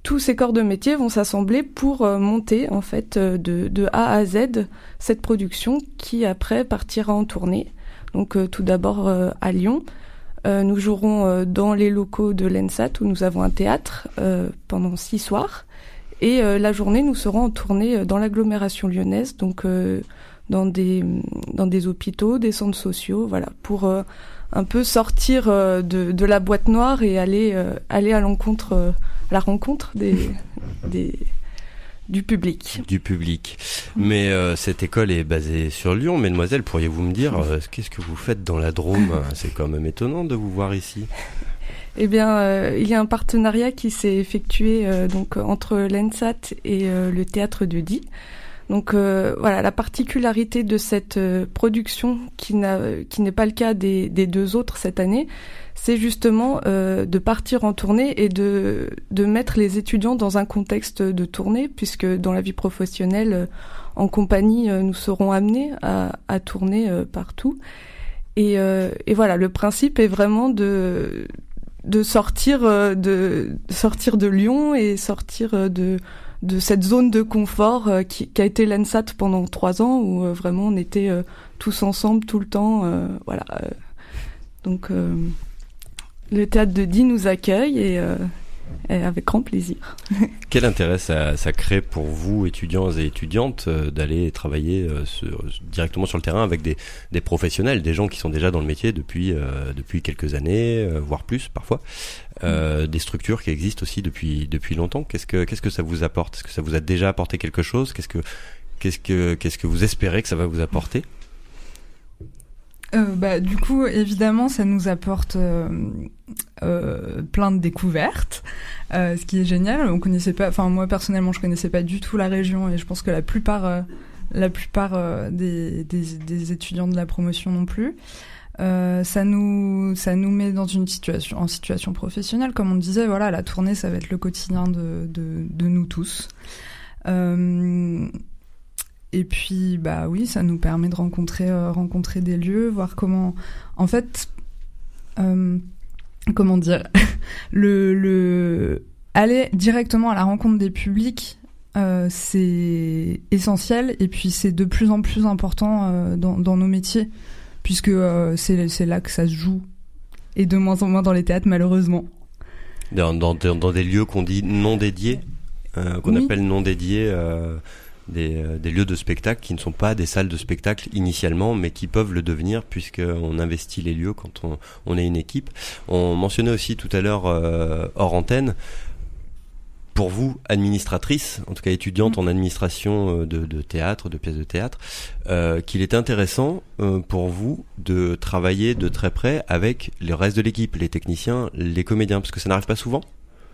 tous ces corps de métier vont s'assembler pour monter en fait de A à Z cette production qui après partira en tournée. Donc tout d'abord à Lyon. Nous jouerons dans les locaux de l'ENSAT où nous avons un théâtre pendant 6 soirs. Et la journée, nous serons en tournée dans l'agglomération lyonnaise, donc dans des hôpitaux, des centres sociaux, voilà, pour un peu sortir de la boîte noire et aller à la rencontre du public. Du public. Mais cette école est basée sur Lyon. Mesdemoiselles, pourriez-vous me dire qu'est-ce que vous faites dans la Drôme ? C'est quand même étonnant de vous voir ici. Eh bien, il y a un partenariat qui s'est effectué donc entre l'ENSAT et le théâtre de Die. Donc voilà, la particularité de cette production qui n'est pas le cas des 2 autres cette année, c'est justement de partir en tournée et de mettre les étudiants dans un contexte de tournée, puisque dans la vie professionnelle, en compagnie, nous serons amenés à tourner partout. Et voilà, le principe est vraiment de sortir de Lyon et sortir de cette zone de confort qui a été l'ENSAT pendant 3 ans où vraiment on était tous ensemble tout le temps. Voilà. Donc le théâtre de Die nous accueille et avec grand plaisir. Quel intérêt ça crée pour vous, étudiants et étudiantes, d'aller travailler directement sur le terrain avec des professionnels, des gens qui sont déjà dans le métier depuis quelques années, voire plus parfois, des structures qui existent aussi depuis longtemps. Qu'est-ce que ça vous apporte ? Est-ce que ça vous a déjà apporté quelque chose ? Qu'est-ce que vous espérez que ça va vous apporter ? Du coup, évidemment, ça nous apporte plein de découvertes, ce qui est génial. On connaissait pas, enfin moi personnellement, je connaissais pas du tout la région et je pense que la plupart des étudiants de la promotion non plus. Ça nous met dans en situation professionnelle, comme on disait. Voilà, la tournée, ça va être le quotidien de nous tous. Et puis, oui, ça nous permet de rencontrer des lieux, voir comment, en fait, comment dire, aller directement à la rencontre des publics, c'est essentiel. Et puis, c'est de plus en plus important dans nos métiers, puisque c'est là que ça se joue, et de moins en moins dans les théâtres, malheureusement. Dans des lieux qu'on dit non dédiés, qu'on appelle non dédiés. Des lieux de spectacle qui ne sont pas des salles de spectacle initialement, mais qui peuvent le devenir puisqu'on investit les lieux quand on est une équipe. On mentionnait aussi tout à l'heure, hors antenne, pour vous, administratrice, en tout cas étudiante en administration de théâtre, de pièces de théâtre, qu'il est intéressant pour vous de travailler de très près avec le reste de l'équipe, les techniciens, les comédiens, parce que ça n'arrive pas souvent.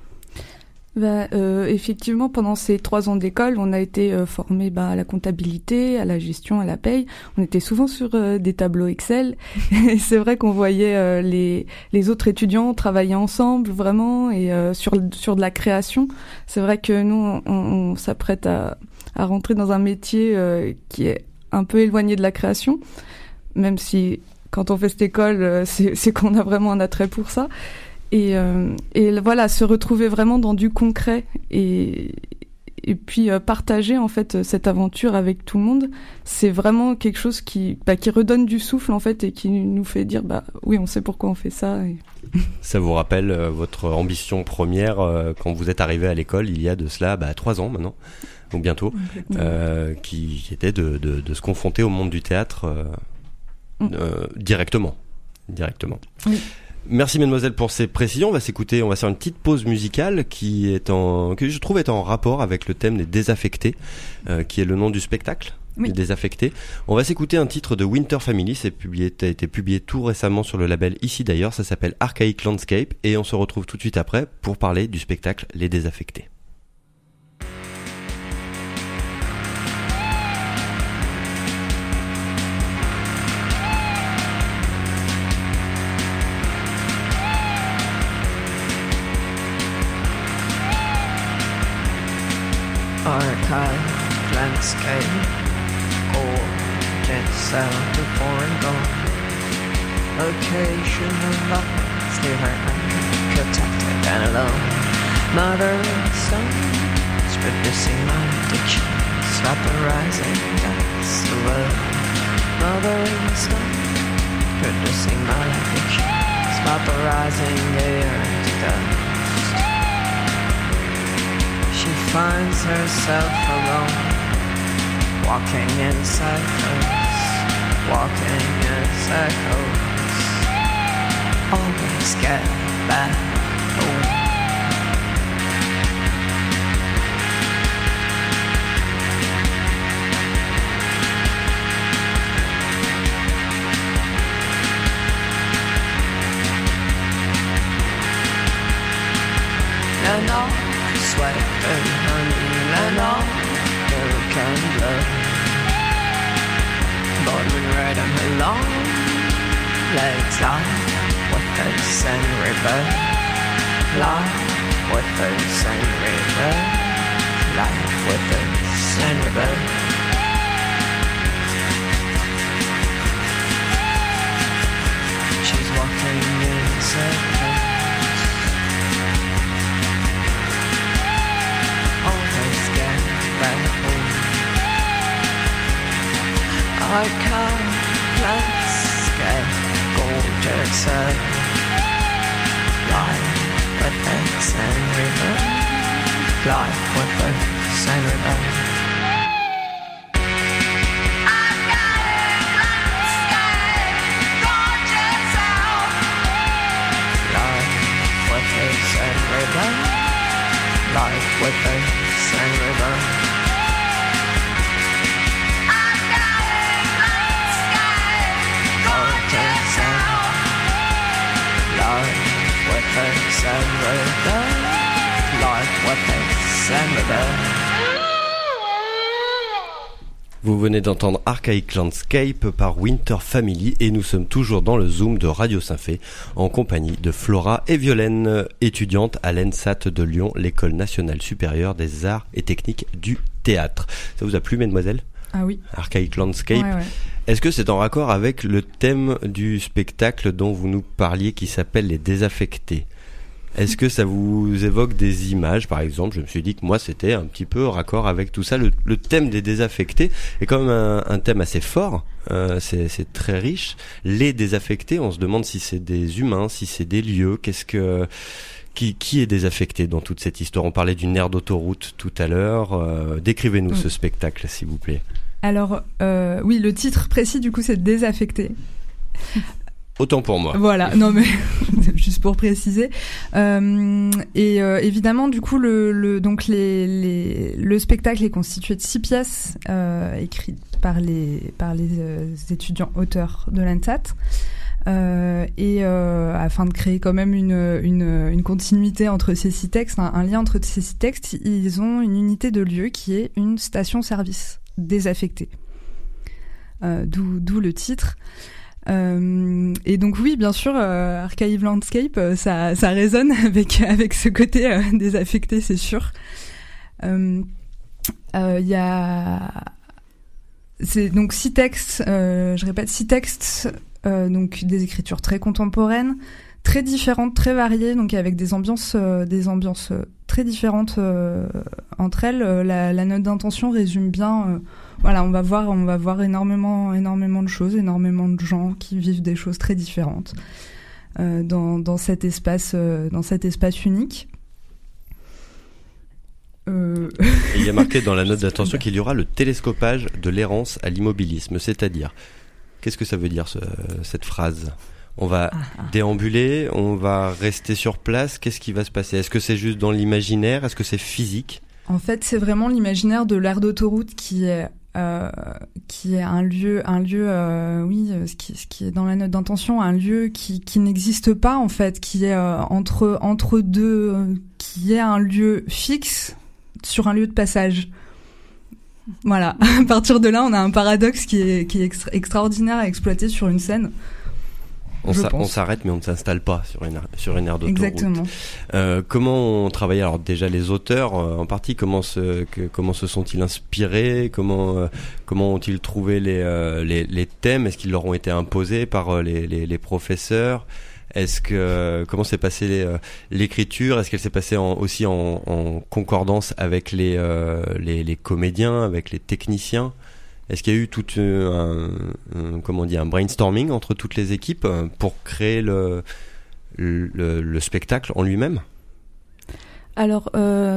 Effectivement, pendant ces 3 ans d'école, on a été formés à la comptabilité, à la gestion, à la paye. On était souvent sur des tableaux Excel. Et c'est vrai qu'on voyait les autres étudiants travailler ensemble, vraiment, et sur de la création. C'est vrai que nous, on s'apprête à rentrer dans un métier qui est un peu éloigné de la création, même si quand on fait cette école, c'est qu'on a vraiment un attrait pour ça. Et voilà, se retrouver vraiment dans du concret et puis partager en fait cette aventure avec tout le monde, c'est vraiment quelque chose qui redonne du souffle en fait et qui nous fait dire oui, on sait pourquoi on fait ça. Ça vous rappelle votre ambition première quand vous êtes arrivé à l'école il y a de cela 3 ans maintenant, donc bientôt, qui était de se confronter au monde du théâtre directement. Oui. Merci mesdemoiselles pour ces précisions. On va faire une petite pause musicale que je trouve est en rapport avec le thème des désaffectés, qui est le nom du spectacle. Oui. Les désaffectés. On va s'écouter un titre de Winter Family, ça a été publié tout récemment sur le label ici d'ailleurs, ça s'appelle Archaic Landscape et on se retrouve tout de suite après pour parler du spectacle Les Désaffectés. Archive landscape, gorgeous sound of foreign gone. Occasional love, still protected and alone. Mother stones, producing my addictions, vaporizing dust the world. Mother stones, producing my addictions, vaporizing the earth to dust. She finds herself alone, walking in circles, walking in circles. Always get back home. And all sweat and honey and all milk and blood. Born and red and her long legs lie with us and river. Lie with us and river. Life with us and river. She's walking in circles. Our car landscape, gorgeous earth, life with us and river, life with us and river. Our car landscape, gorgeous earth, life with us and river, life with us and river. Vous venez d'entendre Archaic Landscape par Winter Family et nous sommes toujours dans le Zoom de Radio Saint-Fé en compagnie de Flora et Violaine, étudiantes à l'ENSAT de Lyon, l'École nationale supérieure des arts et techniques du théâtre. Ça vous a plu, mesdemoiselles ? Ah oui. Archaic Landscape. Ouais. Est-ce que c'est en raccord avec le thème du spectacle dont vous nous parliez qui s'appelle Les Désaffectés ? Est-ce que ça vous évoque des images, par exemple ? Je me suis dit que moi, c'était un petit peu raccord avec tout ça. Le thème des désaffectés est quand même un thème assez fort. C'est très riche. Les désaffectés, on se demande si c'est des humains, si c'est des lieux. Qui est désaffecté dans toute cette histoire ? On parlait d'une aire d'autoroute tout à l'heure. Décrivez-nous ce spectacle, s'il vous plaît. Alors, oui, le titre précis, du coup, c'est Désaffecté. Autant pour moi. Voilà, non mais juste pour préciser. Évidemment, du coup, le spectacle est constitué de 6 pièces écrites par les étudiants auteurs de l'ENSAT. Afin de créer quand même une continuité entre ces 6 textes, un lien entre ces 6 textes, ils ont une unité de lieu qui est une station-service désaffectée. D'où le titre. Et donc oui, bien sûr, Archive Landscape, ça résonne avec ce côté désaffecté, c'est sûr. C'est donc 6 textes, je répète, 6 textes, donc des écritures très contemporaines, très différentes, très variées, donc avec des ambiances très différentes entre elles. La note d'intention résume bien. Voilà, on va voir énormément de choses, énormément de gens qui vivent des choses très différentes dans cet espace unique. Il y a marqué dans la note d'intention qu'il y aura le télescopage de l'errance à l'immobilisme, c'est-à-dire, qu'est-ce que ça veut dire cette phrase ? On va déambuler, on va rester sur place, qu'est-ce qui va se passer ? Est-ce que c'est juste dans l'imaginaire ? Est-ce que c'est physique ? En fait, c'est vraiment l'imaginaire de l'aire d'autoroute qui est un lieu, oui, ce qui est dans la note d'intention, un lieu qui n'existe pas en fait, qui est entre deux, qui est un lieu fixe sur un lieu de passage. Voilà. À partir de là, on a un paradoxe qui est extraordinaire à exploiter sur une scène. On s'arrête mais on ne s'installe pas sur une aire d'autoroute. Exactement. Comment on travaille ? Alors déjà les auteurs en partie, comment se sont-ils inspirés ? Comment ont-ils trouvé les thèmes ? Est-ce qu'ils leur ont été imposés par les professeurs ? Comment s'est passée l'écriture? Est-ce qu'elle s'est passée aussi en concordance avec les comédiens, avec les techniciens? Est-ce qu'il y a eu tout un brainstorming entre toutes les équipes pour créer le spectacle en lui-même? Alors,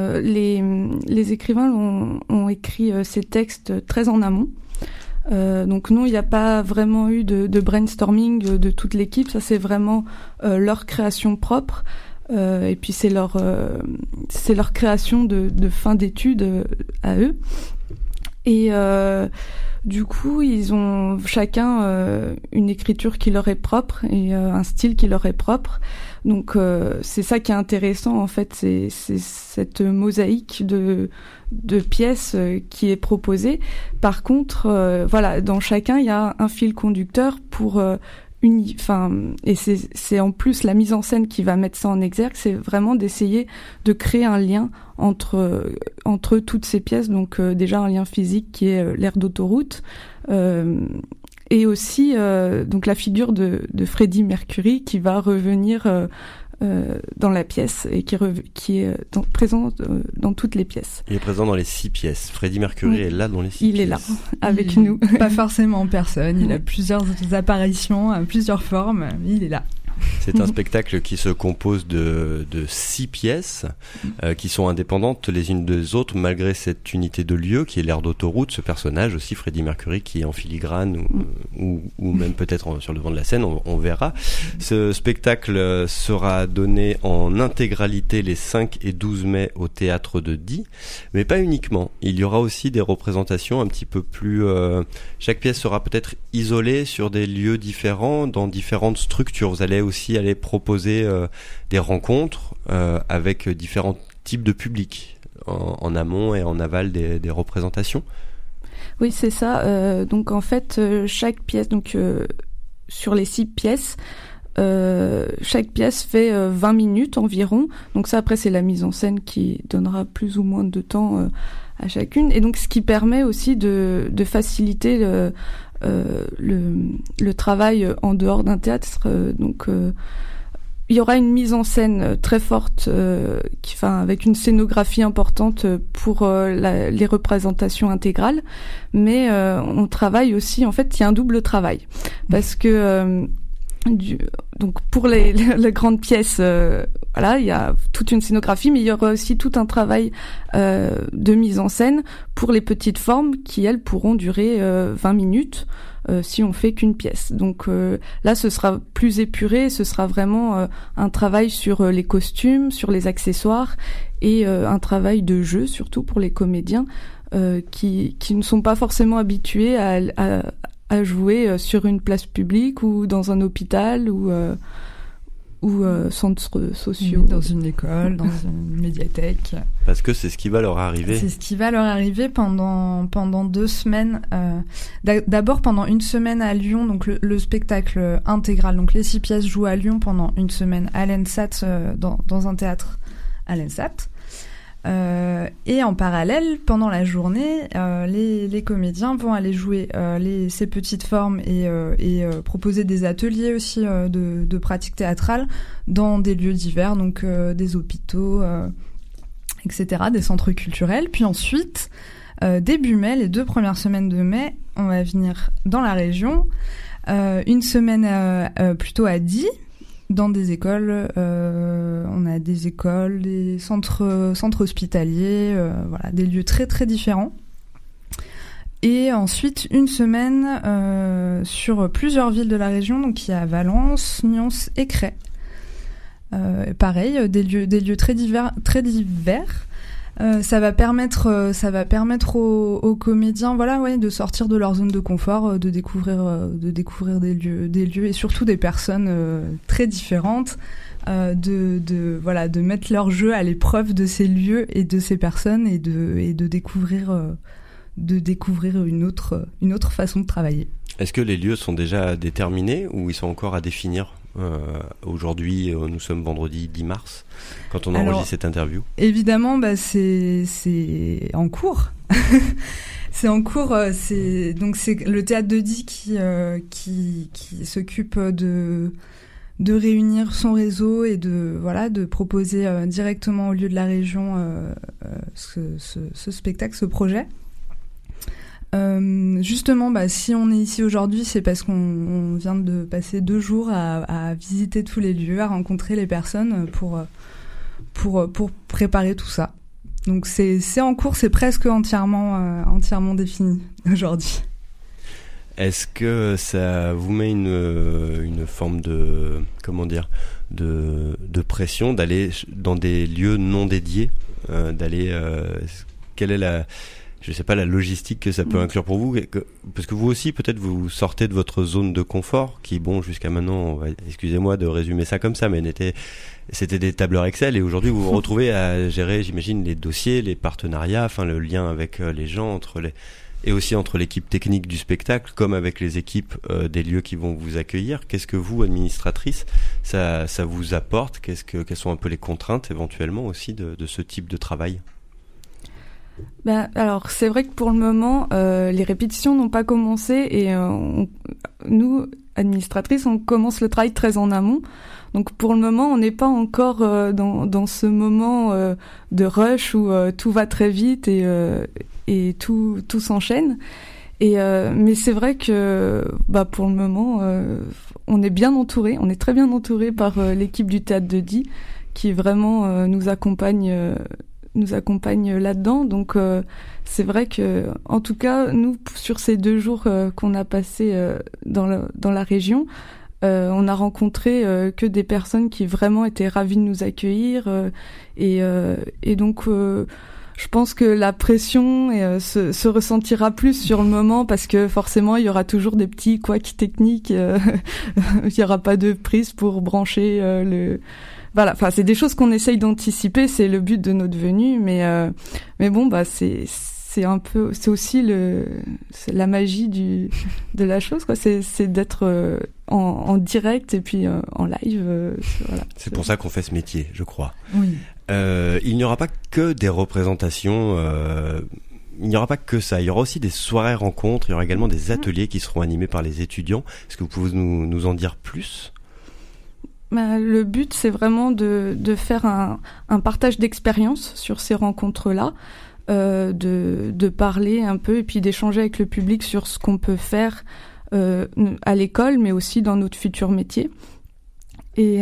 les écrivains ont écrit ces textes très en amont. Donc non, il n'y a pas vraiment eu de brainstorming de toute l'équipe. Ça, c'est vraiment leur création propre. Et puis c'est leur création de fin d'études à eux. Et du coup, ils ont chacun une écriture qui leur est propre et un style qui leur est propre. Donc c'est ça qui est intéressant en fait, c'est cette mosaïque de pièces qui est proposée. Par contre, voilà, dans chacun il y a un fil conducteur pour et c'est en plus la mise en scène qui va mettre ça en exergue, c'est vraiment d'essayer de créer un lien entre toutes ces pièces. Donc déjà un lien physique qui est l'aire d'autoroute, et aussi donc la figure de Freddie Mercury qui va revenir dans la pièce et qui est présent dans toutes les pièces. Il est présent dans les 6 pièces. Freddie Mercury est là dans les 6 pièces. Il est là, avec nous. Pas forcément en personne, il a plusieurs apparitions, plusieurs formes, il est là. C'est un spectacle qui se compose de 6 pièces qui sont indépendantes les unes des autres malgré cette unité de lieu qui est l'aire d'autoroute, ce personnage aussi, Freddie Mercury, qui est en filigrane ou même peut-être sur le devant de la scène, on verra. Ce spectacle sera donné en intégralité les 5 et 12 mai au Théâtre de Die, mais pas uniquement. Il y aura aussi des représentations un petit peu plus... chaque pièce sera peut-être isolée sur des lieux différents, dans différentes structures. Vous allez aussi aller proposer des rencontres avec différents types de publics en amont et en aval des représentations. Oui, c'est ça. Donc en fait, chaque pièce, donc sur les 6 pièces, chaque pièce fait 20 minutes environ. Donc ça, après, c'est la mise en scène qui donnera plus ou moins de temps à chacune. Et donc ce qui permet aussi de faciliter le travail en dehors d'un théâtre. Donc il y aura une mise en scène très forte avec une scénographie importante pour les représentations intégrales, mais on travaille aussi, en fait il y a un double travail parce que donc pour les grandes pièces, voilà, il y a toute une scénographie, mais il y aura aussi tout un travail de mise en scène pour les petites formes qui, elles, pourront durer 20 minutes si on fait qu'une pièce. Donc là, ce sera plus épuré, ce sera vraiment un travail sur les costumes, sur les accessoires et un travail de jeu, surtout pour les comédiens qui ne sont pas forcément habitués à jouer sur une place publique ou dans un hôpital ou centres sociaux. Dans une école, dans une médiathèque. Parce que c'est ce qui va leur arriver. C'est ce qui va leur arriver pendant 2 semaines. D'abord pendant une semaine à Lyon, donc le spectacle intégral. Donc les 6 pièces jouent à Lyon pendant une semaine à l'ENSAT, dans un théâtre à l'ENSAT. Et en parallèle, pendant la journée, les comédiens vont aller jouer ces petites formes et proposer des ateliers aussi de pratique théâtrale dans des lieux divers, donc des hôpitaux, etc., des centres culturels. Puis ensuite, début mai, les 2 premières semaines de mai, on va venir dans la région, une semaine plutôt à Die, dans des écoles, on a des écoles, des centres hospitaliers, voilà, des lieux très très différents. Et ensuite une semaine sur plusieurs villes de la région, donc il y a Valence, Nyons et Crest. Pareil, des lieux très divers. Ça va permettre aux comédiens, voilà, ouais, de sortir de leur zone de confort, de découvrir des lieux et surtout des personnes très différentes, de mettre leur jeu à l'épreuve de ces lieux et de ces personnes et de découvrir une autre façon de travailler. Est-ce que les lieux sont déjà déterminés ou ils sont encore à définir? Aujourd'hui, nous sommes vendredi 10 mars, quand on enregistre cette interview. Évidemment, c'est en cours. C'est en cours. Donc c'est le théâtre de Die qui s'occupe de réunir son réseau et de proposer directement au lieu de la région ce spectacle, ce projet. Justement, si on est ici aujourd'hui, c'est parce qu'on vient de passer 2 jours à visiter tous les lieux, à rencontrer les personnes pour préparer tout ça. Donc c'est en cours, c'est presque entièrement défini aujourd'hui. Est-ce que ça vous met une forme de pression d'aller dans des lieux non dédiés, quelle est la logistique que ça peut inclure pour vous, parce que vous aussi peut-être vous sortez de votre zone de confort qui, jusqu'à maintenant, excusez-moi de résumer ça comme ça, mais c'était des tableurs Excel, et aujourd'hui vous vous retrouvez à gérer, j'imagine, les dossiers, les partenariats, le lien avec les gens et aussi entre l'équipe technique du spectacle comme avec les équipes des lieux qui vont vous accueillir. Qu'est-ce que vous, administratrice, ça vous apporte? Quelles sont un peu les contraintes éventuellement aussi de ce type de travail? Alors c'est vrai que pour le moment les répétitions n'ont pas commencé, et nous, administratrices, on commence le travail très en amont. Donc pour le moment on n'est pas encore dans ce moment de rush où tout va très vite et tout s'enchaîne. Mais c'est vrai que pour le moment on est bien entouré, on est très bien entouré par l'équipe du Théâtre de Die qui vraiment nous accompagne là-dedans. Donc c'est vrai que, en tout cas, nous, sur ces 2 jours qu'on a passés dans la région, on a rencontré que des personnes qui vraiment étaient ravies de nous accueillir, et donc je pense que la pression se ressentira plus sur le moment, parce que forcément il y aura toujours des petits couacs techniques, il y aura pas de prise pour brancher Voilà, c'est des choses qu'on essaye d'anticiper, c'est le but de notre venue, mais c'est un peu, c'est aussi c'est la magie de la chose, quoi. C'est d'être en direct et puis en live. Voilà. C'est pour ça qu'on fait ce métier, je crois. Oui. Il n'y aura pas que des représentations. Il n'y aura pas que ça. Il y aura aussi des soirées rencontres. Il y aura également des ateliers qui seront animés par les étudiants. Est-ce que vous pouvez nous en dire plus? Le but, c'est vraiment de faire un partage d'expérience sur ces rencontres-là, de parler un peu et puis d'échanger avec le public sur ce qu'on peut faire à l'école, mais aussi dans notre futur métier, et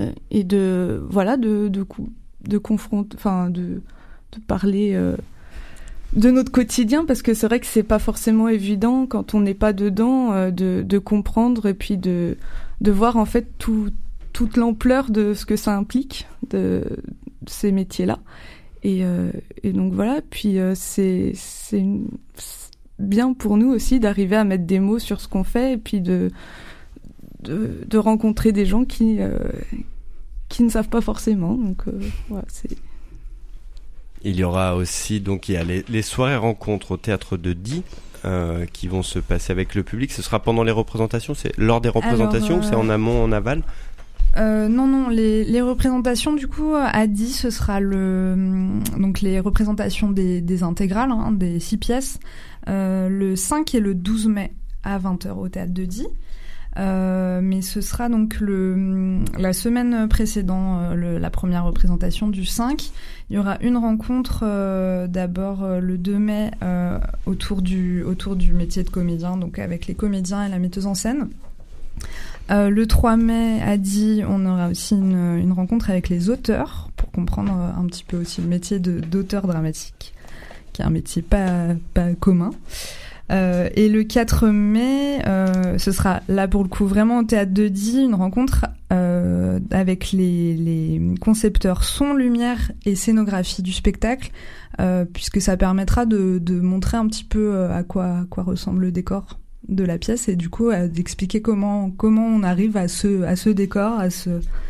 de confronter, de parler de notre quotidien, parce que c'est vrai que c'est pas forcément évident quand on n'est pas dedans, de comprendre et puis de voir en fait toute l'ampleur de ce que ça implique, de ces métiers-là. Et donc voilà, puis c'est bien pour nous aussi d'arriver à mettre des mots sur ce qu'on fait, et puis de rencontrer des gens qui ne savent pas forcément. Donc voilà, c'est... Il y aura aussi, donc il y a les soirées rencontres au Théâtre de Die qui vont se passer avec le public. Ce sera pendant les représentations? C'est lors des représentations ou c'est en amont, en aval? Non, les représentations, du coup, à Die, ce sera donc les représentations des intégrales, des 6 pièces, le 5 et le 12 mai à 20h au Théâtre de Die. Mais ce sera donc la semaine précédant la première représentation du 5. Il y aura une rencontre d'abord le 2 mai autour du métier de comédien, donc avec les comédiens et la metteuse en scène. Le 3 mai à Die, on aura aussi une rencontre avec les auteurs pour comprendre un petit peu aussi le métier d'auteur dramatique, qui est un métier pas commun. Et le 4 mai, ce sera là pour le coup vraiment au Théâtre de Die, une rencontre avec les concepteurs son, lumière et scénographie du spectacle, puisque ça permettra de montrer un petit peu à quoi ressemble le décor de la pièce, et du coup d'expliquer comment on arrive à ce décor, à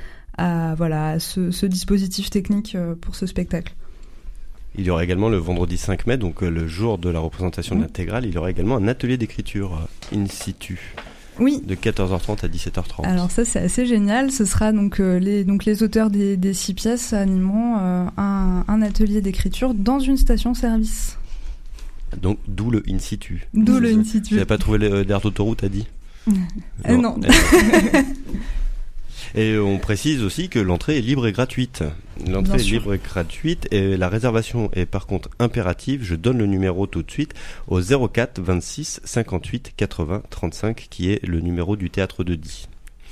ce dispositif technique pour ce spectacle. Il y aura également le vendredi 5 mai, donc le jour de la représentation de l'intégrale, il y aura également un atelier d'écriture in situ. Oui. De 14h30 à 17h30. Alors ça, c'est assez génial. Ce sera donc les auteurs des 6 pièces animeront un atelier d'écriture dans une station-service. Donc d'où le in situ. D'où le in situ. Tu n'avais pas trouvé l'air d'autoroute, t'as dit? Non. Et on précise aussi que l'entrée est libre et gratuite. L'entrée est libre et gratuite et la réservation est par contre impérative. Je donne le numéro tout de suite au 04 26 58 80 35 qui est le numéro du Théâtre de Die.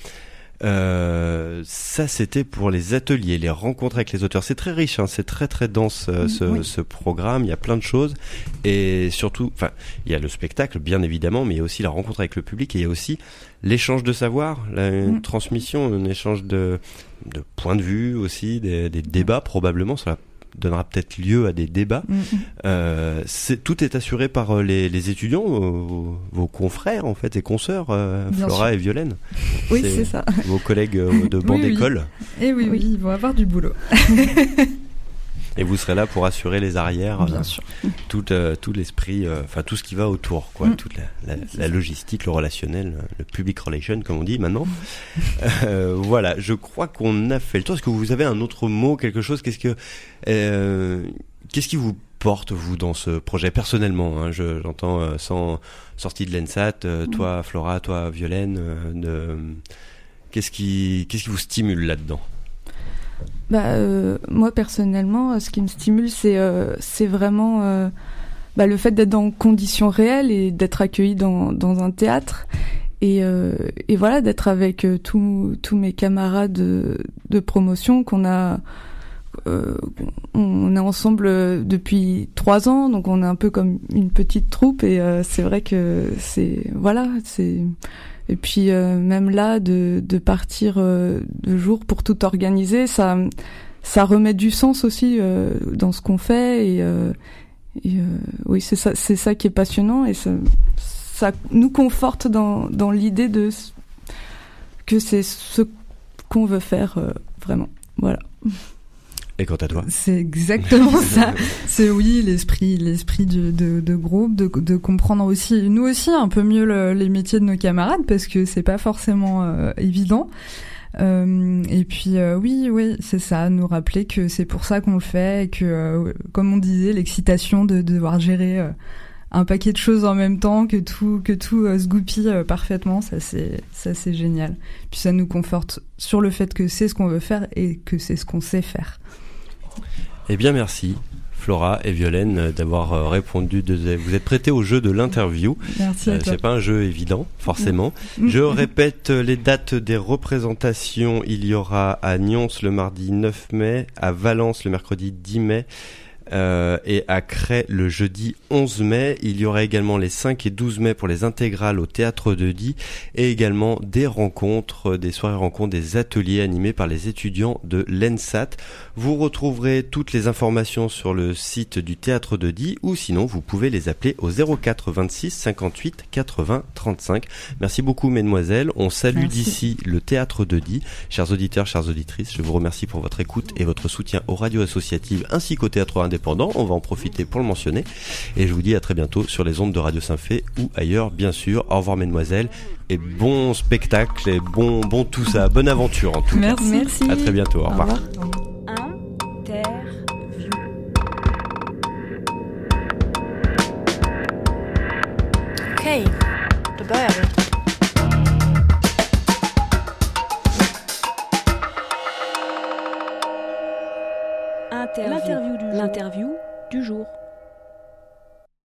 Ça c'était pour les ateliers, les rencontres avec les auteurs. C'est très riche, hein, c'est très très dense ce programme. Il y a plein de choses et surtout, enfin, il y a le spectacle bien évidemment, mais il y a aussi la rencontre avec le public et il y a aussi l'échange de savoir, une transmission, un échange de points de vue aussi, des débats probablement. Cela donnera peut-être lieu à des débats. Tout est assuré par les étudiants, vos confrères en fait et consoeurs, Flora et Violaine. Oui, c'est ça. Vos collègues de banc d'école. Et oui, ils vont avoir du boulot. Et vous serez là pour assurer les arrières, bien sûr. Tout l'esprit, enfin tout ce qui va autour, quoi, toute la logistique, le relationnel, le public relation, comme on dit maintenant. Voilà, je crois qu'on a fait le tour. Est-ce que vous avez un autre mot, quelque chose? Qu'est-ce qui vous porte, vous, dans ce projet personnellement, hein, j'entends sans sortie de l'ENSAT, toi Flora, toi Violaine, qu'est-ce qui vous stimule là-dedans? Moi personnellement, ce qui me stimule, c'est vraiment le fait d'être dans conditions réelles et d'être accueilli dans un théâtre et voilà, d'être avec tous mes camarades de promotion on est ensemble depuis 3 ans, donc on est un peu comme une petite troupe et c'est vrai que et puis même là de partir de jour pour tout organiser, ça remet du sens aussi dans ce qu'on fait et oui, c'est ça qui est passionnant et ça nous conforte dans l'idée que c'est ce qu'on veut faire vraiment. Voilà. Et quant à toi? C'est exactement ça. C'est l'esprit de groupe, de comprendre aussi, nous aussi, un peu mieux les métiers de nos camarades, parce que c'est pas forcément évident. Et puis oui, c'est ça, nous rappeler que c'est pour ça qu'on le fait, et que, comme on disait, l'excitation de devoir gérer un paquet de choses en même temps, que tout se goupille parfaitement, ça c'est génial. Puis ça nous conforte sur le fait que c'est ce qu'on veut faire et que c'est ce qu'on sait faire. Eh bien, merci Flora et Violaine d'avoir répondu. Vous êtes prêtés au jeu de l'interview. Merci à toi. C'est pas un jeu évident, forcément. Je répète les dates des représentations. Il y aura à Nyons le mardi 9 mai, à Valence le mercredi 10 mai, et à Crest le jeudi 11 mai. Il y aura également les 5 et 12 mai pour les intégrales au Théâtre de Die et également des rencontres, des soirées rencontres, des ateliers animés par les étudiants de l'ENSAT. Vous retrouverez toutes les informations sur le site du Théâtre de Die ou sinon vous pouvez les appeler au 04 26 58 80 35. Merci beaucoup mesdemoiselles. On salue d'ici le Théâtre de Die. Chers auditeurs, chères auditrices, je vous remercie pour votre écoute et votre soutien aux radios associatives ainsi qu'au théâtre indépendant. On va en profiter pour le mentionner et je vous dis à très bientôt sur les ondes de Radio Saint-Fé ou ailleurs bien sûr. Au revoir mesdemoiselles et bon spectacle et bon tout ça, bonne aventure en tout cas. Merci. À très bientôt. Au revoir. Interview. Okej, då börjar vi. L'interview du jour.